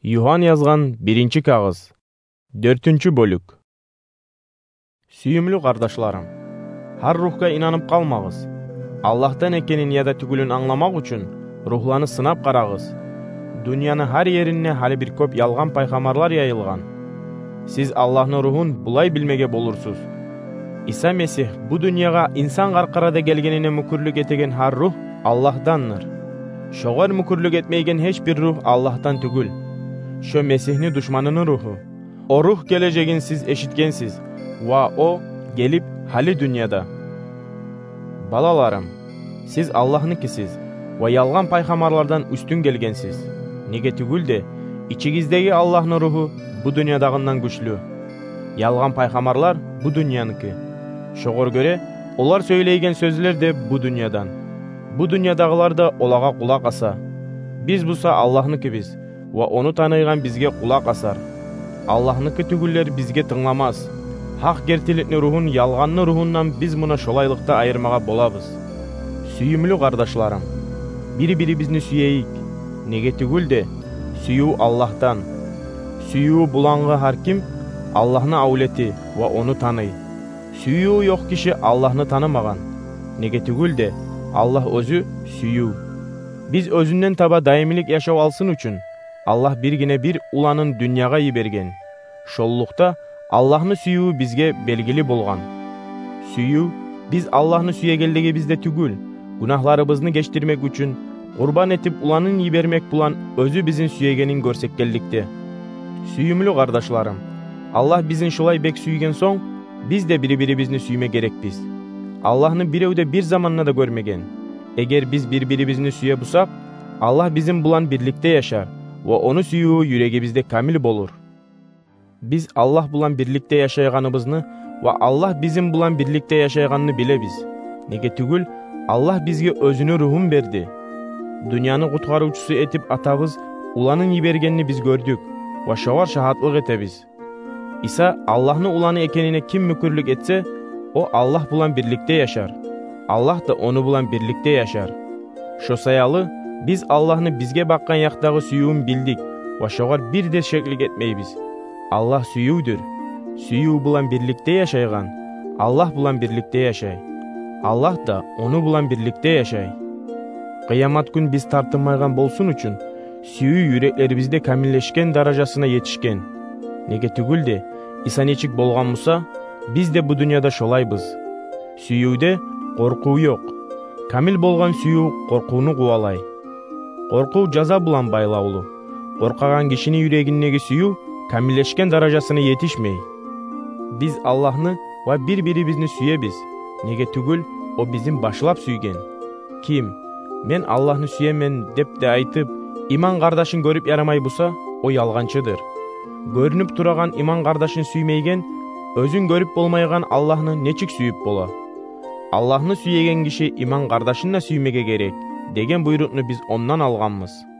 Yuhan yazган 1-кагыз, 4-бөлүк. Сүйүмлүү кардашларым, har ruhка inanып калмагыз. Аллахтан экенин яда түгүлүн аңламак үчүн рухланы сынап карагыз. Дүйнөнүн har жерине хали бир көп ялган пайгамбарлар яйылган. Сиз Аллахнын рухун булай билмеге болурсуз. Иса Месих бу дүйнөгө инсан каркарада келгенине мүкүрлүк этеген har рух Аллахтандыр. Шогор мүкүрлүк этмеген эч бир рух Аллахтан түгүл. Шо Месихни душманынын руху. О рух кележегин сиз эшиткенсиз, ва о келип хали дүйнөдө. Балаларым, сиз Аллахныкисиз, ва ялган пайгамбарлардан үстүн келгенсиз. Неге түгүлде, ичиңиздеги Аллахнын руху бу дүйнөдагынан күчлүү. Ялган пайгамбарлар бу дүйнөнүкү. Шогор көрө, олар сөйлеген сөзлөр де бу дүйнөдөн. Бу дүйнөдагылар да олага кулак аса. Биз буса Аллахныкыбыз, ва ону таныйган бизге кулак асар. Аллахныкы түгүллер бизге тыңламас. Хак кертиликни рухун ялганны рухундан биз муна шолайлыкта айырмага болабыз. Сүйүмлүү кардашларым, бири-бирибизни сүйейик. Неге түгүлде, сүйүү Аллахтан. Сүйүү булаңгы har ким Аллахны аулети ва ону таный. Сүйүү жок киши Аллахны танымаган. Неге түгүлде, Аллах өзү сүйүү. Биз өзүнөн таба дайымилик жашоо алсын үчүн Аллах биргине бир уланын дүйнөгө жиберген. Шоллукта Аллахны сүйүү бизге белгили болгон. Сүйүү биз Аллахны сүйегендеги бизде түгүл, гунахларыбызны кечтирмек үчүн курбан этип уланын жибермек булан өзү биздин сүйегенин көрсөткөнлүктө. Сүйүмлүү кардашларым, Аллах биздин шулай бек сүйген соң, биз де бири-бирибизни сүйме керекпиз. Аллахны бирөөдө бир заманна да көрмеген. Эгер биз бири-бирибизни сүйө бусак, Аллах биздин булан бирликте жашар, ва ону сүйүү жүрөгибизде камил болур. Биз Аллах булан бирликте жашайганыбызны ва Аллах биздин булан бирликте жашайганын билебиз. Неге түгүл, Аллах бизге өзүнүн рухун берди. Дүйнөнү куткаруучусу этип атабыз уланын жибергенин биз көрдүк ва шогор шахатлык этебиз. Иса Аллахны уланы экенине ким мүкүрлүк этсе, о Аллах булан бирликте жашар. Аллах да ону булан бирликте жашар. Шо саялы биз Аллахны бизге баккан жактагы сүйүүн билдик ва шогор бир де шеклик этмейбиз. Аллах сүйүүдүр. Сүйүү булан бирликте жашайган. Аллах булан бирликте жашай. Аллах да ону булан бирликте жашай. Кыямат күн биз тартынмайган болсун үчүн сүйүү жүрөклөрүбүздө камиллешкен даражасына жетишкен. Неге түгүлде, Иса нечик болгон муса, биз де бу дүйнөдө шолайбыз. Сүйүүдө коркуу жок. Камил болгон сүйүү коркууну кубалай. Коркуу жаза булан байлаулуу. Коркаган кишинин жүрөгүндөгү сүйүү камиллешкен даражасына жетишмей. Биз Аллахны ва бири-бирибизни сүйөбүз. Неге түгүл, о биздин башлап сүйген. Ким мен Аллахны сүйөмөн деп де айтып, иман кардашын көрүп ярамай буса, о ялганчыдыр. Көрүнүп тураган иман кардашын сүймейген, өзүн көрүп болмайган Аллахны нечик сүйүп боло? Аллахны сүйеген киши иман кардашын да сүймеге керек деген буйрукну биз ондан алганбыз.